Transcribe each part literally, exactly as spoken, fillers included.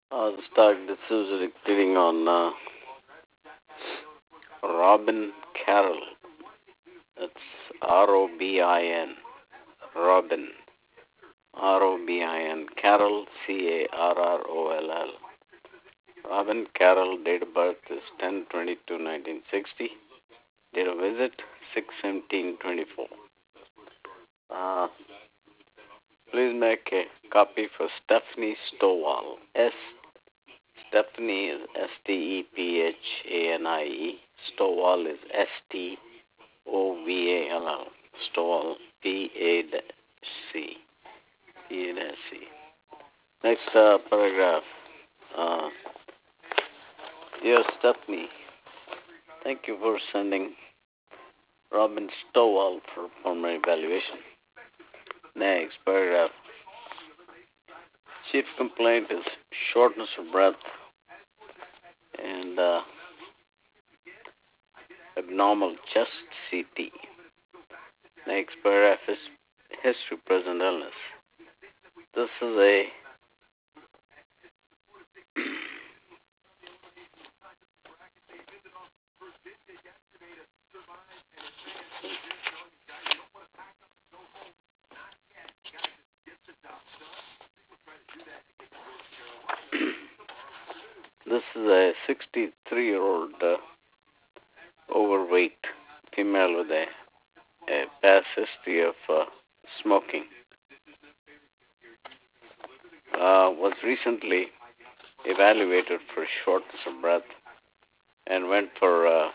Uh, the stock this is clearing on uh, Robin Carroll. That's R O B I N. Robin. R O B I N. Carroll, C A R R O L L. Robin Carroll, date of birth is ten twenty-two nineteen sixty. Date of visit six seventeen twenty-four. Uh, please make a copy for Stephanie Stovall. S. Stephanie is S T E P H A N I E. Stovall is S T O V A L L. Stovall, P A C. P A C. Next uh, paragraph. Uh, Dear Stephanie, thank you for sending Robin Stovall for pulmonary evaluation. Next paragraph. Chief complaint is shortness of breath and uh, abnormal chest C T. Next paragraph is history present illness. This is a this is a sixty-three-year-old uh, overweight female with a, a past history of uh, smoking. Uh, was recently evaluated for shortness of breath and went for uh,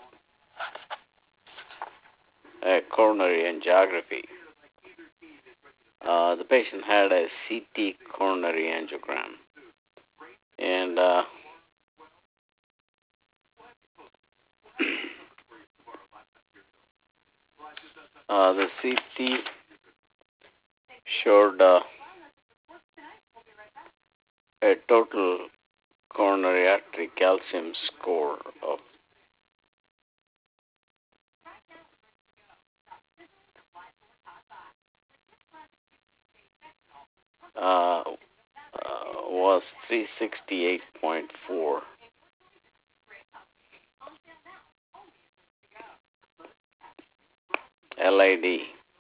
a coronary angiography. Uh, the patient had a C T coronary angiogram, and uh, uh, the C T showed uh, a total coronary artery calcium score of uh, uh, was three sixty-eight point four. L I D.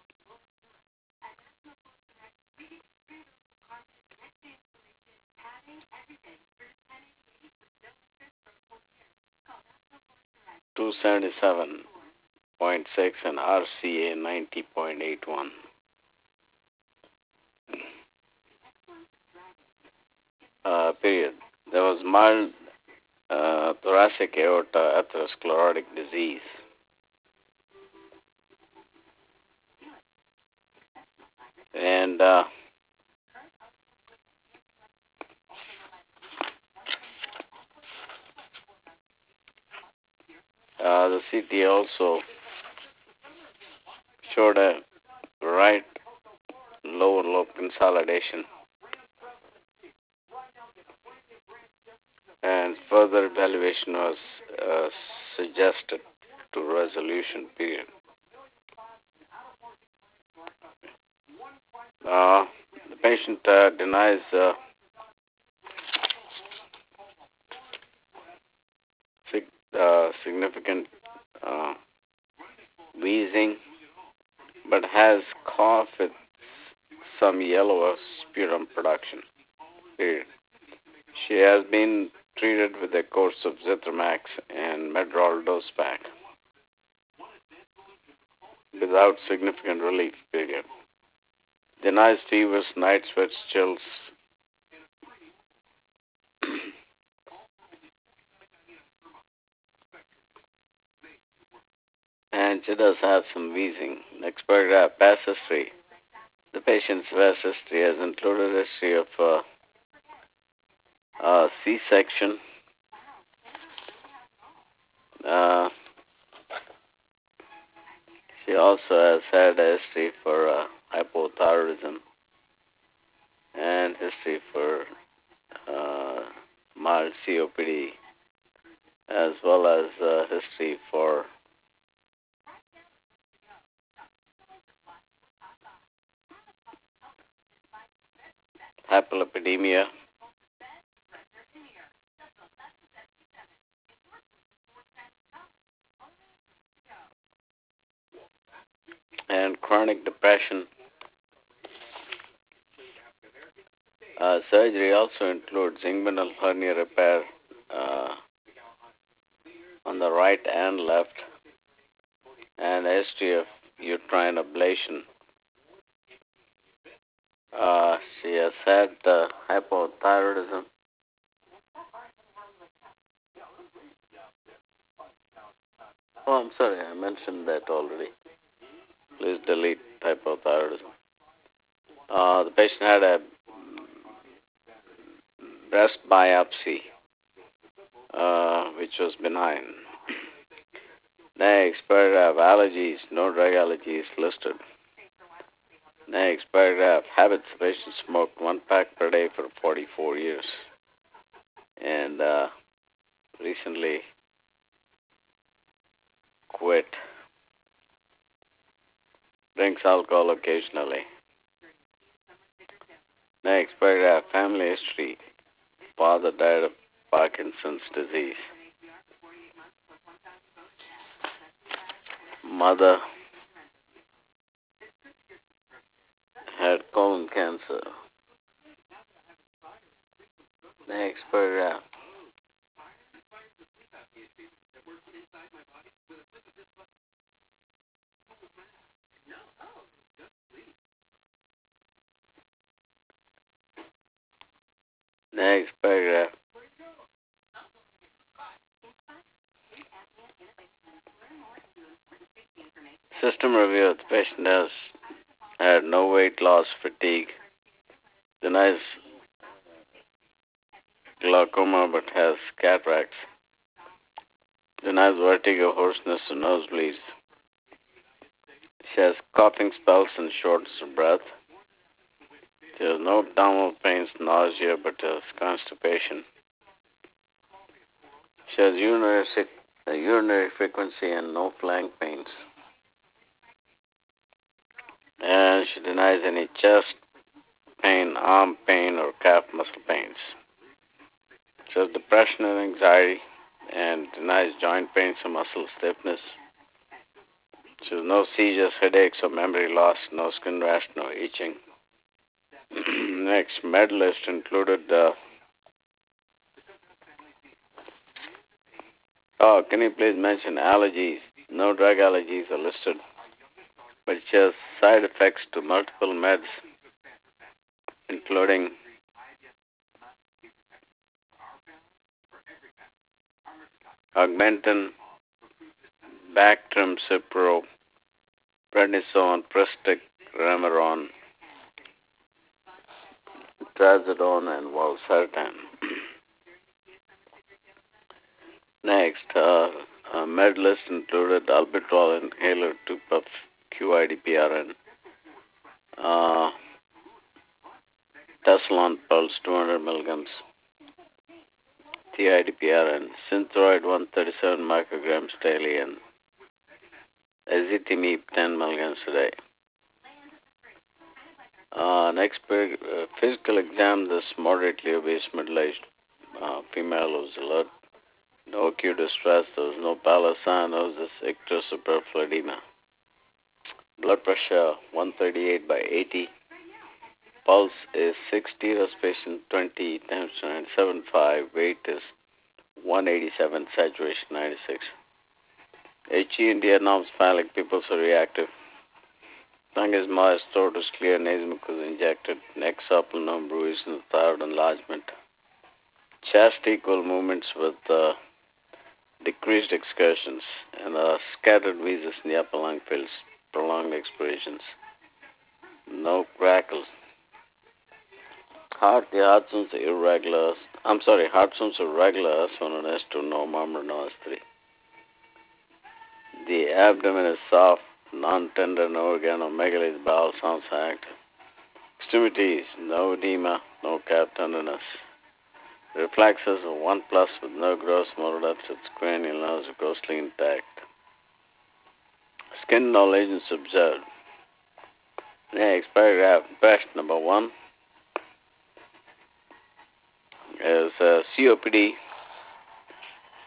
two seventy-seven point six and R C A ninety point eight one. Uh, period. There was mild uh, thoracic aorta atherosclerotic disease. And uh, uh, the C T also showed a right lower lobe consolidation. And further evaluation was uh, suggested to resolution period. Uh, the patient uh, denies uh, sig- uh, significant uh, wheezing, but has cough with some yellow sputum production. Period. She has been treated with a course of Zithromax and Medrol dose pack without significant relief. Period. Denies fevers, night sweats, chills. And she does have some wheezing. Next paragraph, past history. The patient's past history has included a history of uh, uh, C-section, uh, she also has had a history for uh, hypothyroidism and history for uh, mild C O P D, as well as uh, history for hyperlipidemia And chronic depression. Uh, surgery also includes inguinal hernia repair uh, on the right and left, and S T F uterine ablation. Uh, she has had uh, hypothyroidism. Oh, I'm sorry, I mentioned that already. Please delete hypothyroidism. Uh, the patient had a breast biopsy, uh, which was benign. Next, paragraph, allergies, no drug allergies listed. Next, paragraph, habits, the patient smoked one pack per day for forty-four years. And uh, recently quit. Drinks alcohol occasionally. Next, paragraph, family history. Father died of Parkinson's disease. Mother had colon cancer. Next paragraph. Next paragraph. System review. The patient has had no weight loss, fatigue, denies glaucoma but has cataracts, denies vertigo, hoarseness, and nosebleeds. She has coughing spells and shortness of breath. She has no abdominal pains, nausea, but has constipation. She has urinary, uh, urinary frequency and no flank pains. And she denies any chest pain, arm pain, or calf muscle pains. She has depression and anxiety and denies joint pains or muscle stiffness. She has no seizures, headaches, or memory loss, no skin rash, no itching. Next, med list included. Uh, oh, can you please mention allergies? No drug allergies are listed, but she has side effects to multiple meds, including Augmentin, Bactrim, Cipro, Prednisone, Pristic, Remeron, Trazodone, and Valsartan. Next, uh, uh, med list included albuterol inhaler, two puff, Q I D P R N, uh, Tessalon Pulse, two hundred milligrams, T I D P R N, Synthroid, one hundred thirty-seven micrograms daily, and Ezetimibe, ten milligrams a day. Uh, next, uh, physical exam. This moderately obese middle-aged uh, female was alert. No acute distress. There was no pallor, cyanosis, ictus, or peripheral edema. Blood pressure one thirty-eight by eighty. Pulse is sixty. Respiration twenty times ninety-seven point five. Weight is one eighty-seven. Saturation ninety-six. H E India norms phallic pupils are reactive. Tongue is moist, throat is clear, nasal is injected, neck supple, no bruise, and thyroid enlargement. Chest equal movements with uh, decreased excursions, and uh, scattered wheezes in the upper lung fills, prolonged expirations. No crackles. Heart, the heart sounds are irregular. I'm sorry, heart sounds are regular, S one and S two, no murmur, no S three. The abdomen is soft, non-tender, no organomegaly, the bowel sounds active. Extremities, no edema, no calf tenderness. Reflexes are one plus with no gross motor deficits, cranial nerves are grossly intact. Skin no lesions observed. Next paragraph, best number one is uh, C O P D.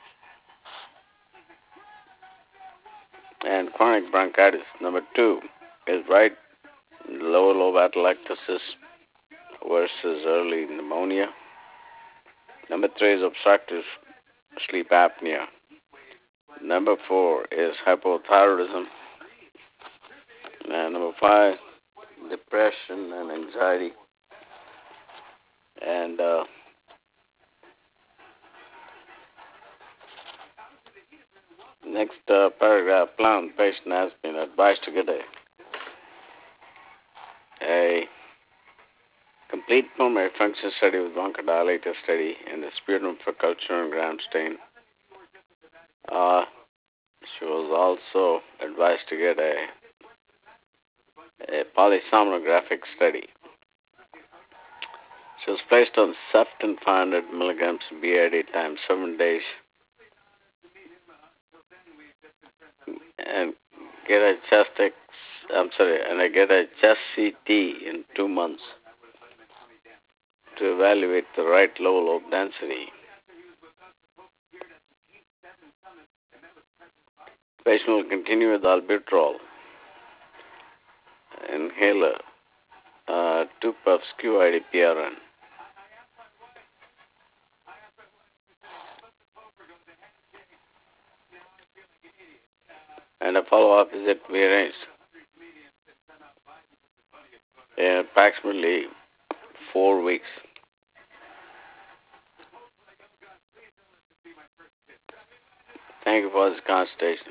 And chronic bronchitis. Number two, is right lower lobe atelectasis versus early pneumonia. Number three is obstructive sleep apnea. Number four is hypothyroidism. And number five, depression and anxiety. And uh, next uh, paragraph, plan patient has been advised to get a, a complete pulmonary function study with bronchodilator study and the sputum for culture and ground stain. Uh, she was also advised to get a, a polysomnographic study. She was placed on Sefton five hundred milligrams B I D times seven days and get a chest X, I'm sorry, and I get a chest C T in two months to evaluate the right low lobe density. Patient will continue with albuterol inhaler, uh, two puffs Q I D P R N. And a follow-up visit to be arranged in approximately four weeks. Thank you for this consultation.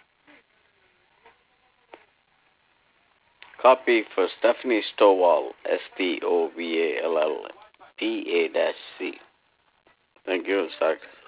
Copy for Stephanie Stovall, S T O V A L L P A C. Thank you, Doctor